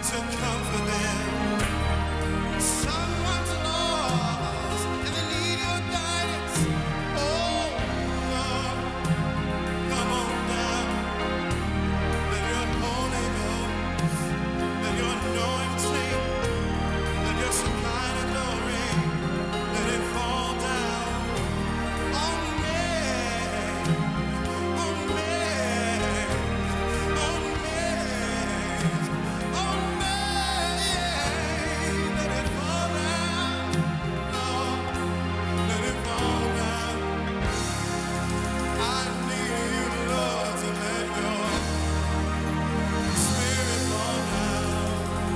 to comfort them. Someone's lost and they need your guidance. Oh Lord, come on down. Let your Holy Ghost, let your anointing, let your Shekinah glory, let it fall down on me, on me, on me, on me. Let it fall down, Lord, let it fall down. I need you, Lord, to let your Spirit fall down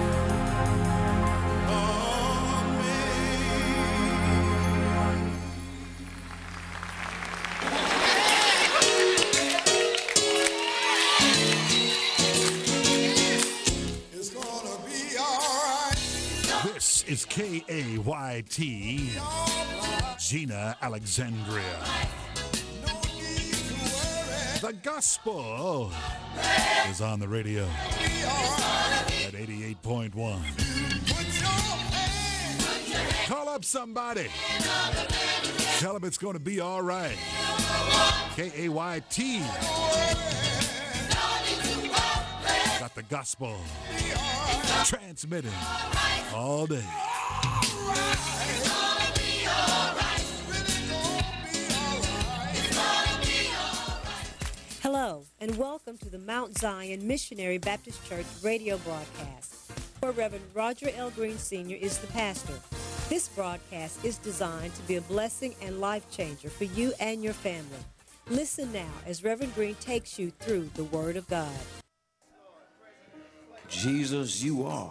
on me. It's gonna be alright. This is KAYT, Gina Alexandria. No need to worry. The gospel is on the radio Be alright. at 88.1. Put your hand. Call up somebody. Tell them it's going to be all right. KAYT. Got the gospel transmitting all day. Hello, and welcome to the Mount Zion Missionary Baptist Church radio broadcast, where Reverend Roger L. Green Sr. is the pastor. This broadcast is designed to be a blessing and life changer for you and your family. Listen now as Reverend Green takes you through the Word of God. Jesus, you are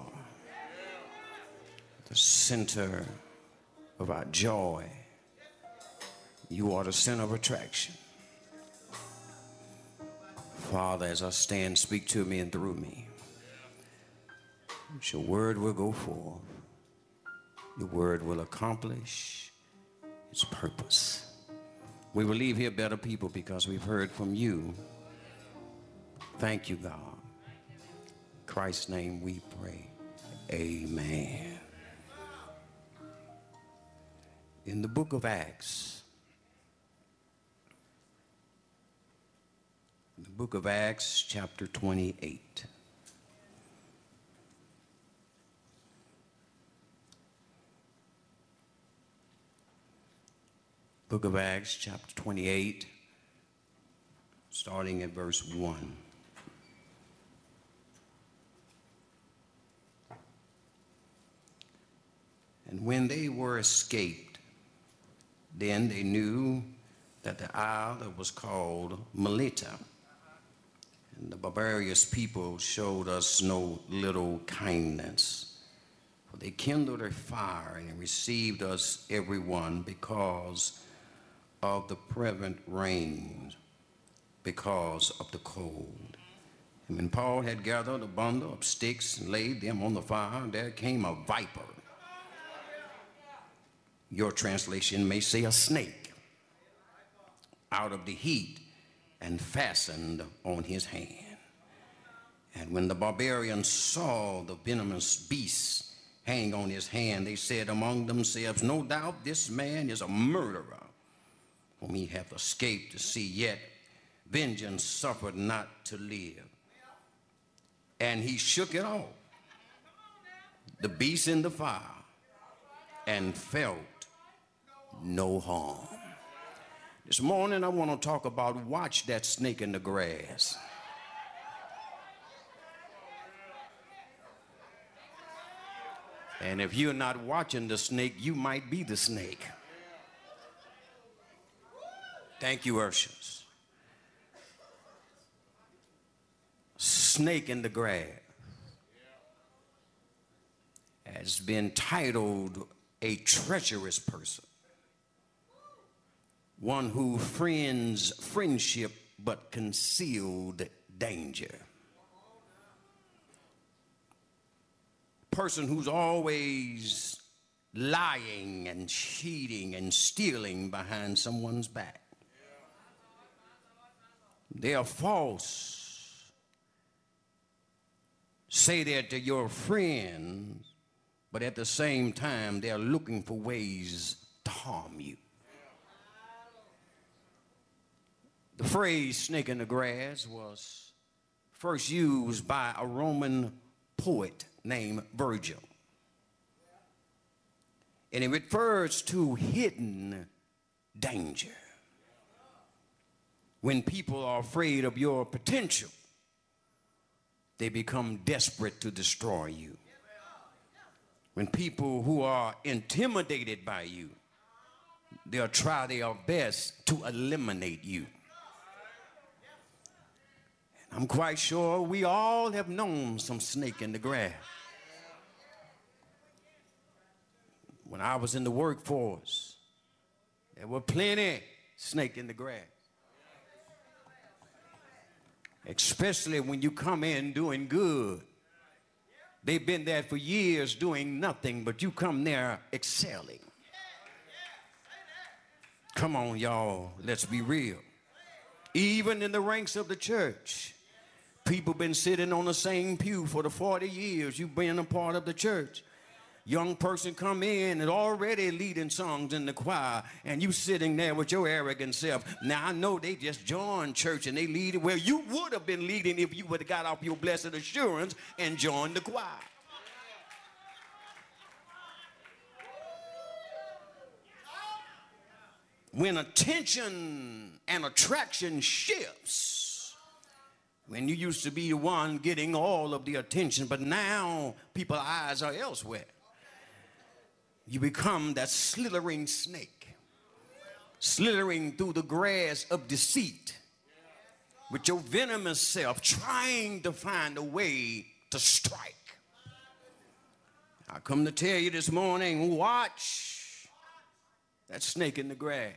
the center of our joy. You are the center of attraction. Father, as I stand, speak to me and through me. Your word will go forth. Your word will accomplish its purpose. We will leave here better people because we've heard from you. Thank you, God. In Christ's name we pray. Amen. In the book of Acts, chapter 28. Book of Acts, chapter 28, starting at verse 1. And when they were escaped, then they knew that the isle that was called Melita, and the barbarous people showed us no little kindness, for they kindled a fire and received us every one because of the prevalent rain, because of the cold. And when Paul had gathered a bundle of sticks and laid them on the fire, there came a viper. Your translation may say a snake, out of the heat and fastened on his hand. And when the barbarians saw the venomous beast hang on his hand, they said among themselves, no doubt this man is a murderer, whom he hath escaped to see, yet vengeance suffered not to live. And he shook it off, the beast in the fire, and felt no harm. This morning I want to talk about watch that snake in the grass. And if you're not watching the snake, you might be the snake. Thank you, ushers. Snake in the grass has been titled a treacherous person, one who friends friendship but concealed danger, person who's always lying and cheating and stealing behind someone's back. They are false say that to your friends, but at the same time, they're looking for ways to harm you. The phrase snake in the grass was first used by a Roman poet named Virgil. And it refers to hidden danger. When people are afraid of your potential, they become desperate to destroy you. When people who are intimidated by you, they'll try their best to eliminate you. And I'm quite sure we all have known some snake in the grass. When I was in the workforce, there were plenty snake in the grass. Especially when you come in doing good. They've been there for years doing nothing, but you come there excelling. Come on, y'all, let's be real. Even in the ranks of the church, people been sitting on the same pew for the 40 years you've been a part of the church. Young person come in and already leading songs in the choir, and you sitting there with your arrogant self. Now, I know they just joined church and they lead it. Well, you would have been leading if you would have got off your blessed assurance and joined the choir. When attention and attraction shifts, when you used to be the one getting all of the attention, but now people's eyes are elsewhere. You become that slithering snake, slithering through the grass of deceit with your venomous self, trying to find a way to strike. I come to tell you this morning, watch that snake in the grass.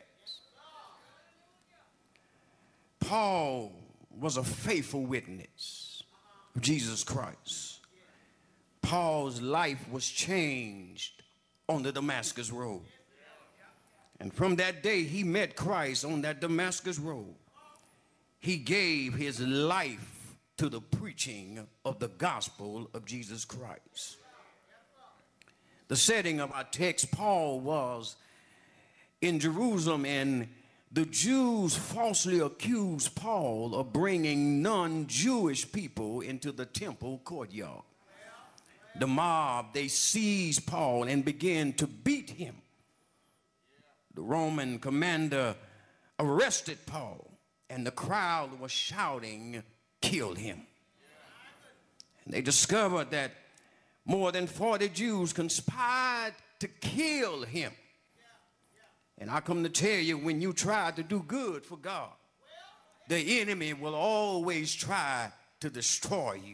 Paul was a faithful witness of Jesus Christ. Paul's life was changed on the Damascus Road. And from that day he met Christ on that Damascus Road. He gave his life to the preaching of the gospel of Jesus Christ. The setting of our text, Paul was in Jerusalem, and the Jews falsely accused Paul of bringing non-Jewish people into the temple courtyard. The mob, they seized Paul and began to beat him. The Roman commander arrested Paul, and the crowd was shouting, "Kill him." And they discovered that more than 40 Jews conspired to kill him. And I come to tell you, when you try to do good for God, the enemy will always try to destroy you.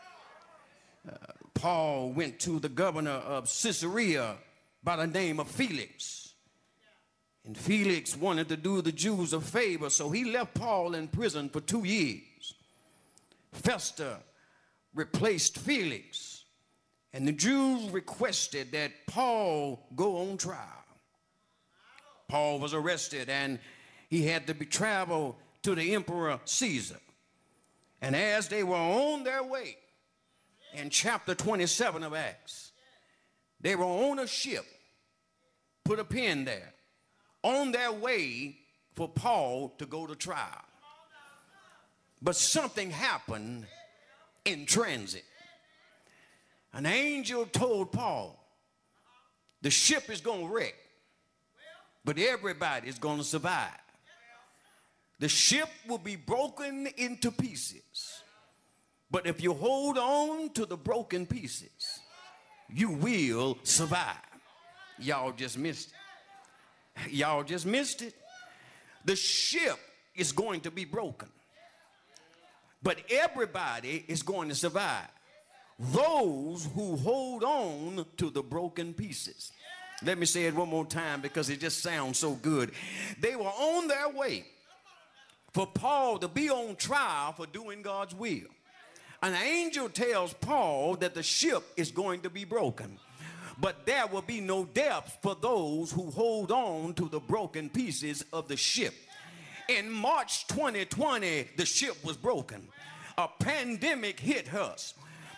Paul went to the governor of Caesarea by the name of Felix. And Felix wanted to do the Jews a favor, so he left Paul in prison for 2 years. Festus replaced Felix, and the Jews requested that Paul go on trial. Paul was arrested, and he had to travel to the Emperor Caesar. And as they were on their way, in chapter 27 of Acts, they were on a ship, put a pin there, on their way for Paul to go to trial. But something happened in transit. An angel told Paul, the ship is going to wreck, but everybody is going to survive. The ship will be broken into pieces, but if you hold on to the broken pieces, you will survive. Y'all just missed it. Y'all just missed it. The ship is going to be broken, but everybody is going to survive. Those who hold on to the broken pieces. Let me say it one more time because it just sounds so good. They were on their way for Paul to be on trial for doing God's will. An angel tells Paul that the ship is going to be broken, but there will be no death for those who hold on to the broken pieces of the ship. In March 2020, the ship was broken. A pandemic hit us.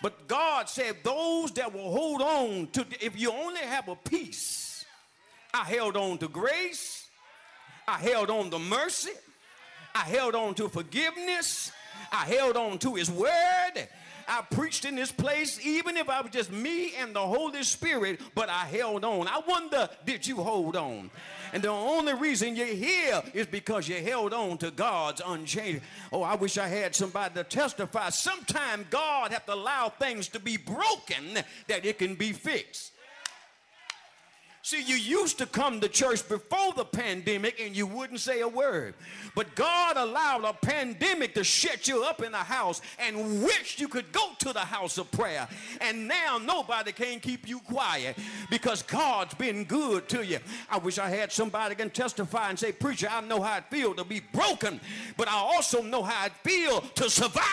But God said those that will hold on to, if you only have a piece, I held on to grace, I held on to mercy, I held on to forgiveness, I held on to his word. I preached in this place, even if I was just me and the Holy Spirit, but I held on. I wonder, did you hold on? And the only reason you're here is because you held on to God's unchanging. Oh, I wish I had somebody to testify. Sometimes God has to allow things to be broken that it can be fixed. See, you used to come to church before the pandemic and you wouldn't say a word. But God allowed a pandemic to shut you up in the house and wish you could go to the house of prayer. And now nobody can keep you quiet because God's been good to you. I wish I had somebody can testify and say, preacher, I know how it feels to be broken, but I also know how it feels to survive.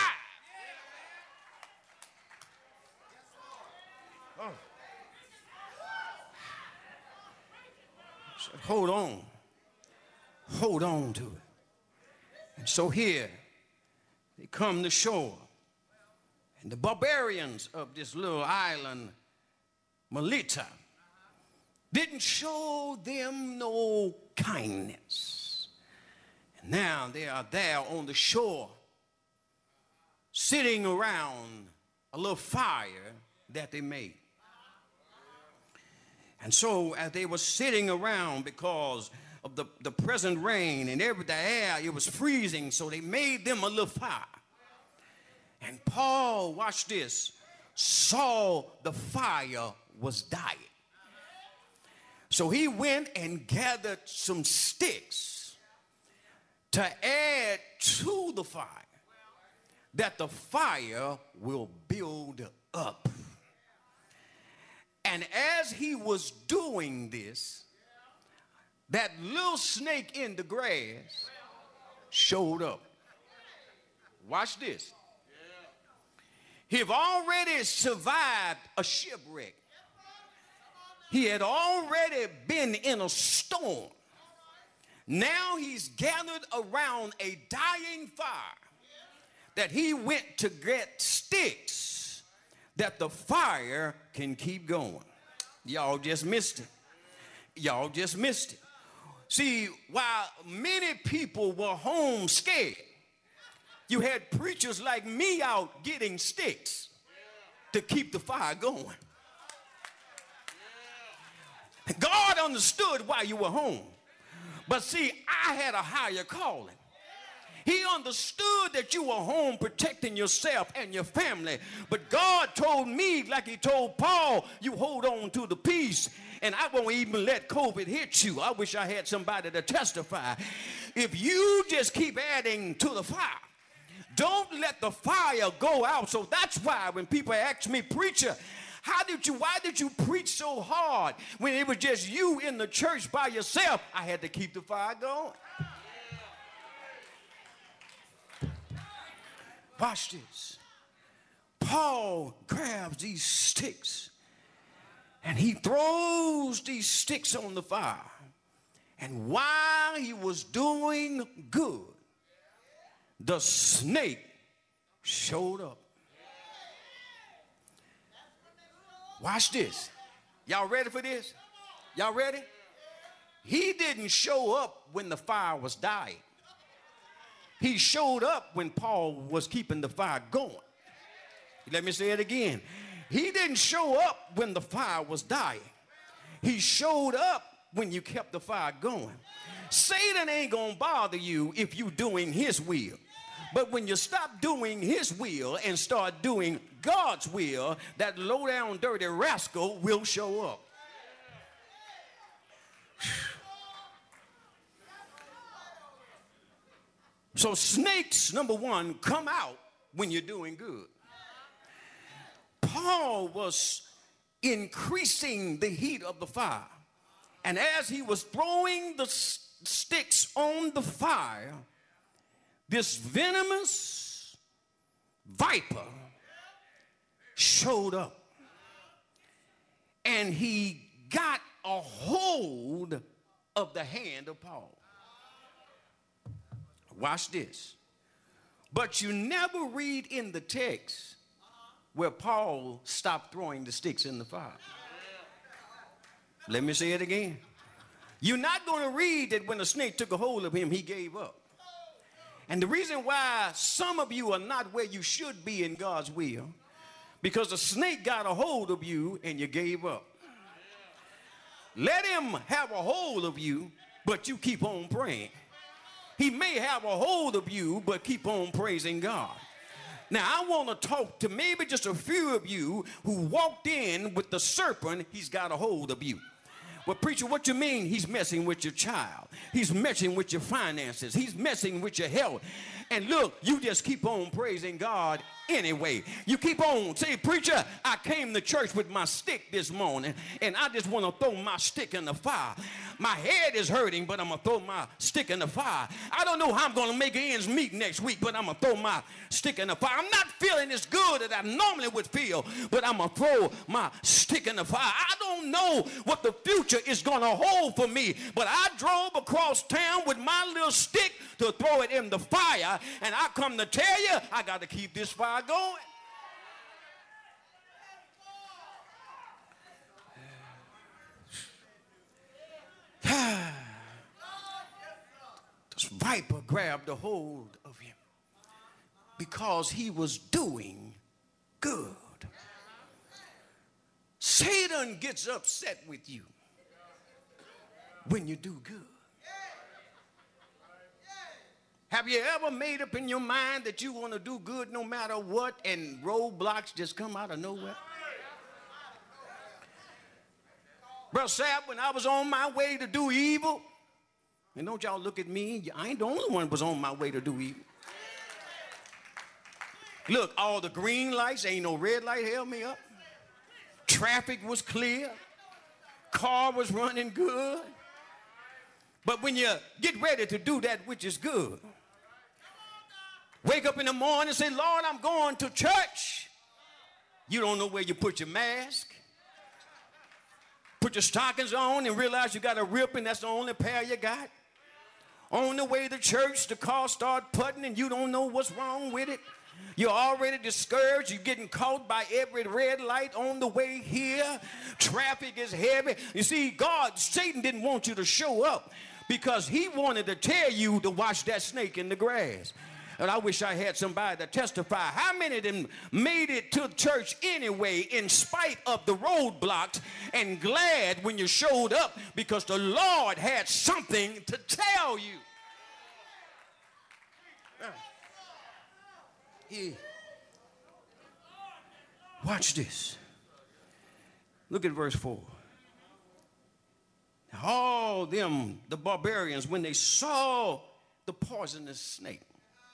Hold on. Hold on to it. And so here, they come to shore. And the barbarians of this little island, Melita, didn't show them no kindness. And now they are there on the shore, sitting around a little fire that they made. And so as they were sitting around because of the present rain and the air, it was freezing, so they made them a little fire. And Paul, watch this, saw the fire was dying. So he went and gathered some sticks to add to the fire, that the fire will build up. And as he was doing this, that little snake in the grass showed up. Watch this. He had already survived a shipwreck. He had already been in a storm. Now he's gathered around a dying fire that he went to get sticks that the fire can keep going. Y'all just missed it. Y'all just missed it. See, while many people were home scared, you had preachers like me out getting sticks to keep the fire going. God understood why you were home. But see, I had a higher calling. He understood that you were home protecting yourself and your family. But God told me, like he told Paul, you hold on to the peace. And I won't even let COVID hit you. I wish I had somebody to testify. If you just keep adding to the fire, don't let the fire go out. So that's why when people ask me, preacher, why did you preach so hard when it was just you in the church by yourself? I had to keep the fire going. Watch this. Paul grabs these sticks and he throws these sticks on the fire. And while he was doing good, the snake showed up. Watch this. Y'all ready for this? Y'all ready? He didn't show up when the fire was dying. He showed up when Paul was keeping the fire going. Let me say it again. He didn't show up when the fire was dying. He showed up when you kept the fire going. Satan ain't gonna bother you if you're doing his will. But when you stop doing his will and start doing God's will, that low down dirty rascal will show up. So snakes, number one, come out when you're doing good. Paul was increasing the heat of the fire. And as he was throwing the sticks on the fire, this venomous viper showed up. And he got a hold of the hand of Paul. Watch this. But you never read in the text where Paul stopped throwing the sticks in the fire. Let me say it again. You're not going to read that when the snake took a hold of him, he gave up. And the reason why some of you are not where you should be in God's will, because the snake got a hold of you and you gave up. Let him have a hold of you, but you keep on praying. He may have a hold of you, but keep on praising God. Now, I want to talk to maybe just a few of you who walked in with the serpent. He's got a hold of you. Well, preacher, what you mean? He's messing with your child. He's messing with your finances. He's messing with your health. And look, you just keep on praising God anyway. You keep on. Say, preacher, I came to church with my stick this morning, and I just want to throw my stick in the fire. My head is hurting, but I'm going to throw my stick in the fire. I don't know how I'm going to make ends meet next week, but I'm going to throw my stick in the fire. I'm not feeling as good as I normally would feel, but I'm going to throw my stick in the fire. I don't know what the future is going to hold for me, but I drove across town with my little stick to throw it in the fire, and I come to tell you, I got to keep this fire going. This viper grabbed a hold of him because he was doing good. Satan gets upset with you when you do good. Have you ever made up in your mind that you want to do good no matter what, and roadblocks just come out of nowhere? Brother Sapp, when I was on my way to do evil, and don't y'all look at me, I ain't the only one that was on my way to do evil. Look, all the green lights, ain't no red light held me up. Traffic was clear. Car was running good. But when you get ready to do that which is good, wake up in the morning and say, Lord, I'm going to church. You don't know where you put your mask. Put your stockings on and realize you got a rip and that's the only pair you got. On the way to church, the car start putting and you don't know what's wrong with it. You're already discouraged. You're getting caught by every red light on the way here. Traffic is heavy. You see, Satan didn't want you to show up because he wanted to tell you to watch that snake in the grass. And I wish I had somebody to testify. How many of them made it to church anyway in spite of the roadblocks and glad when you showed up because the Lord had something to tell you? Watch this. Look at verse 4. All them, the barbarians, when they saw the poisonous snake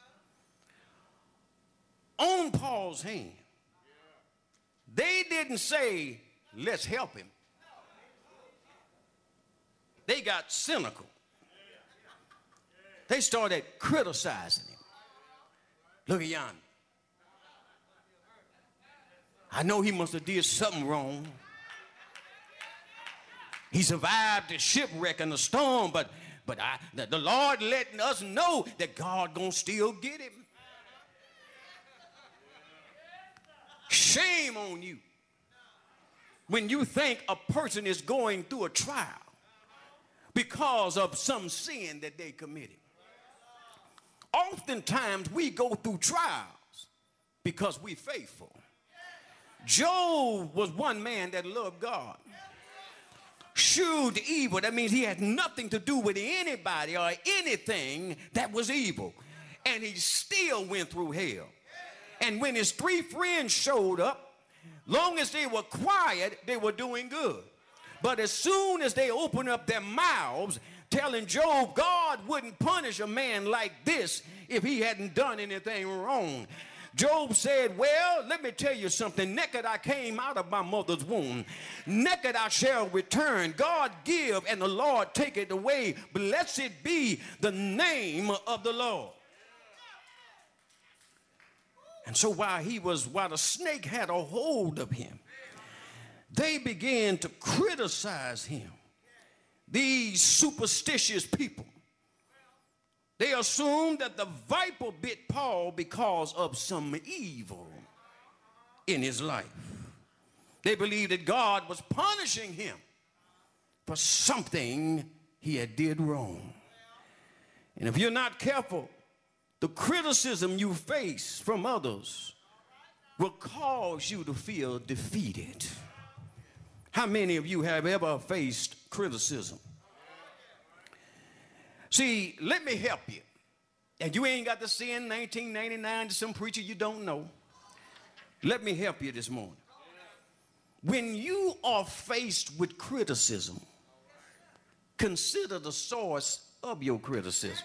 on Paul's hand, they didn't say, let's help him. They got cynical. They started criticizing him. Look at yonder. I know he must have did something wrong. He survived the shipwreck and the storm, but the Lord letting us know that God gonna still get him. Shame on you when you think a person is going through a trial because of some sin that they committed. Oftentimes we go through trials because we're faithful. Job was one man that loved God. Shewed evil, that means he had nothing to do with anybody or anything that was evil. And he still went through hell. And when his 3 friends showed up, long as they were quiet, they were doing good. But as soon as they opened up their mouths, telling Job God wouldn't punish a man like this if he hadn't done anything wrong. Job said, well, let me tell you something. Naked I came out of my mother's womb. Naked I shall return. God give and the Lord take it away. Blessed be the name of the Lord. And so while the snake had a hold of him, they began to criticize him. These superstitious people, they assumed that the viper bit Paul because of some evil in his life. They believed that God was punishing him for something he had did wrong. And if you're not careful, the criticism you face from others will cause you to feel defeated. How many of you have ever faced criticism? See, let me help you. And you ain't got to send 1999 to some preacher you don't know. Let me help you this morning. When you are faced with criticism, consider the source of your criticism.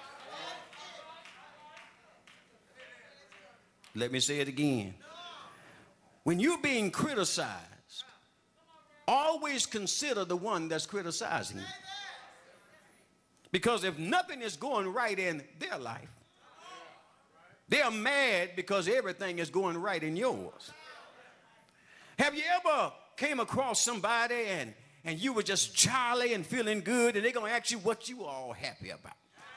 Let me say it again. When you're being criticized, always consider the one that's criticizing you. Because if nothing is going right in their life, they are mad because everything is going right in yours. Have you ever came across somebody and you were just jolly and feeling good, and they're going to ask you what you are all happy about?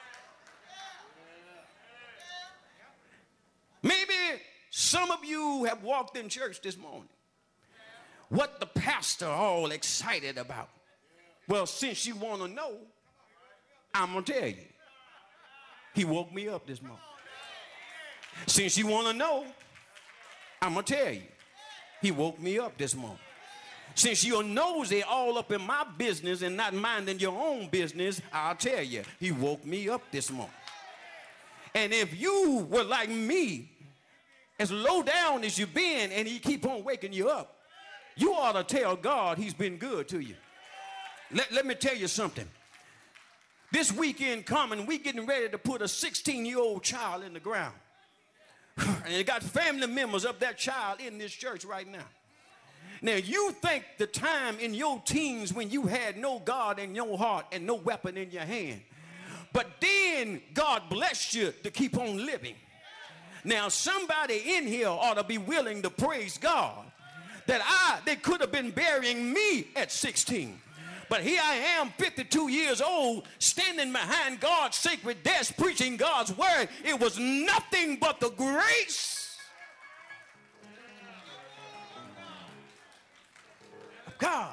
Maybe some of you have walked in church this morning. What the pastor all excited about? Well, since you want to know, I'm going to tell you. He woke me up this morning. Since you want to know, I'm going to tell you. He woke me up this morning. Since you're nosy all up in my business and not minding your own business, I'll tell you, he woke me up this morning. And if you were like me, as low down as you've been, and he keep on waking you up, you ought to tell God he's been good to you. Let me tell you something. This weekend coming, we getting ready to put a 16-year-old child in the ground. And they got family members of that child in this church right now. Now, you think the time in your teens when you had no God in your heart and no weapon in your hand. But then God blessed you to keep on living. Now, somebody in here ought to be willing to praise God that they could have been burying me at 16. But here I am, 52 years old, standing behind God's sacred desk, preaching God's word. It was nothing but the grace of God.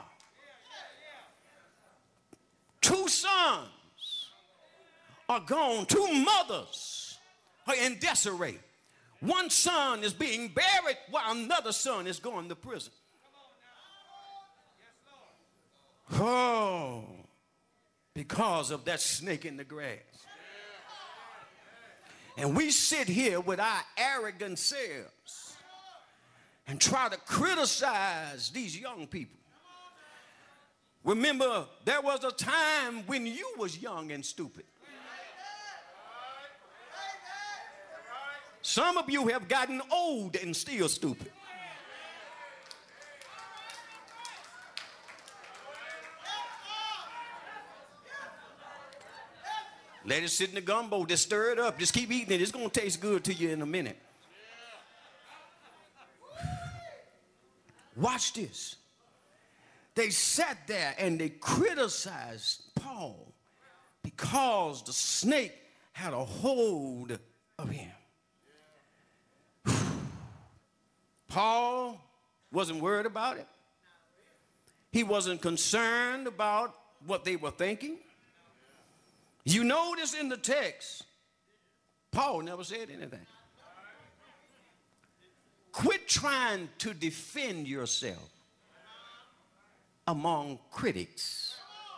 2 sons are gone. 2 mothers are in disarray. 1 son is being buried while another son is going to prison. Oh, because of that snake in the grass. And we sit here with our arrogant selves and try to criticize these young people. Remember, there was a time when you was young and stupid. Some of you have gotten old and still stupid. Let it sit in the gumbo. Just stir it up. Just keep eating it. It's going to taste good to you in a minute. Watch this. They sat there and they criticized Paul because the snake had a hold of him. Paul wasn't worried about it. He wasn't concerned about what they were thinking. You notice in the text, Paul never said anything. Quit trying to defend yourself among critics.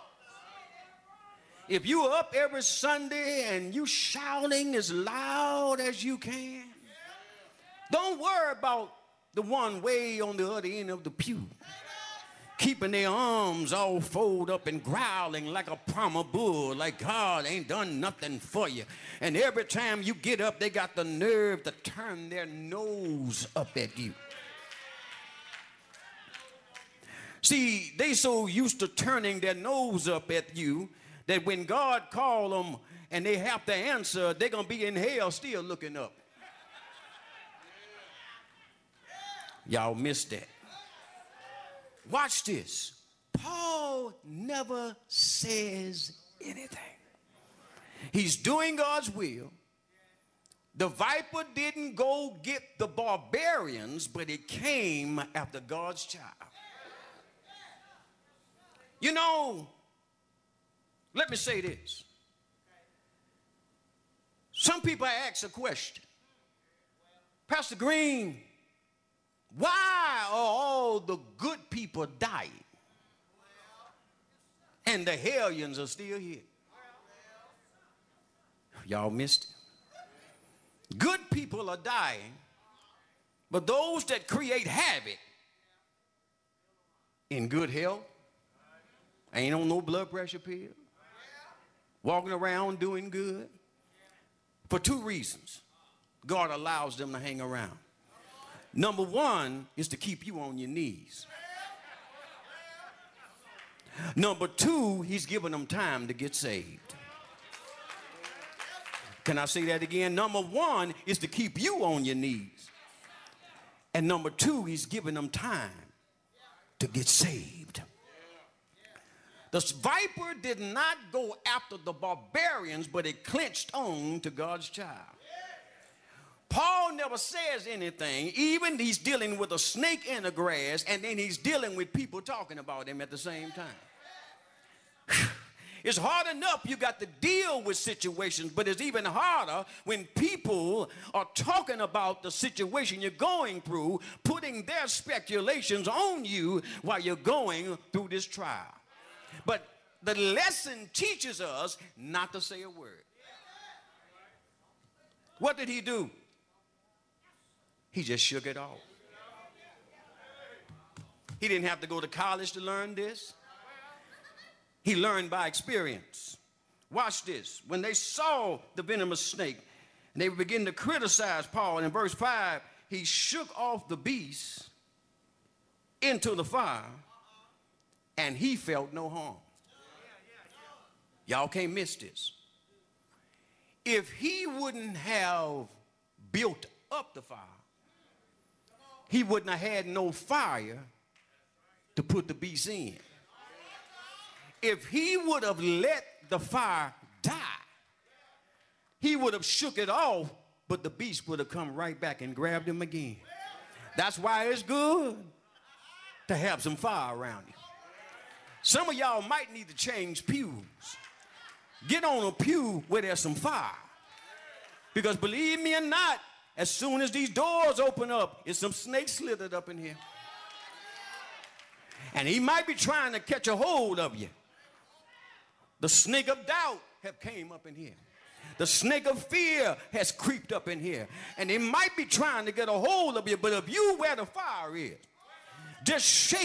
If you're up every Sunday and you shouting as loud as you can, don't worry about the one way on the other end of the pew, keeping their arms all folded up and growling like a Brahma bull, like God ain't done nothing for you. And every time you get up, they got the nerve to turn their nose up at you. See, they so used to turning their nose up at you that when God called them and they have to answer, they're going to be in hell still looking up. Y'all missed that. Watch this. Paul never says anything. He's doing God's will. The viper didn't go get the barbarians, but it came after God's child. You know, let me say this. Some people ask a question. Pastor Green, why are all the good people dying and the hellions are still here? Y'all missed it. Good people are dying, but those that create havoc in good health, ain't on no blood pressure pill, walking around doing good, for two reasons God allows them to hang around. Number one is to keep you on your knees. Number two, he's giving them time to get saved. Can I say that again? Number one is to keep you on your knees. And number two, he's giving them time to get saved. The viper did not go after the barbarians, but it clinched on to God's child. Paul never says anything. Even he's dealing with a snake in the grass, and then he's dealing with people talking about him at the same time. It's hard enough you got to deal with situations, but it's even harder when people are talking about the situation you're going through, putting their speculations on you while you're going through this trial. But the lesson teaches us not to say a word. What did he do? He just shook it off. He didn't have to go to college to learn this. He learned by experience. Watch this. When they saw the venomous snake, and they began to criticize Paul, and in verse 5, he shook off the beast into the fire, and he felt no harm. Y'all can't miss this. If he wouldn't have built up the fire, he wouldn't have had no fire to put the beast in. If he would have let the fire die, he would have shook it off, but the beast would have come right back and grabbed him again. That's why it's good to have some fire around you. Some of y'all might need to change pews. Get on a pew where there's some fire. Because believe me or not, as soon as these doors open up, it's some snakes slithered up in here. And he might be trying to catch a hold of you. The snake of doubt have came up in here. The snake of fear has creeped up in here. And they might be trying to get a hold of you, but if you where the fire is, just shake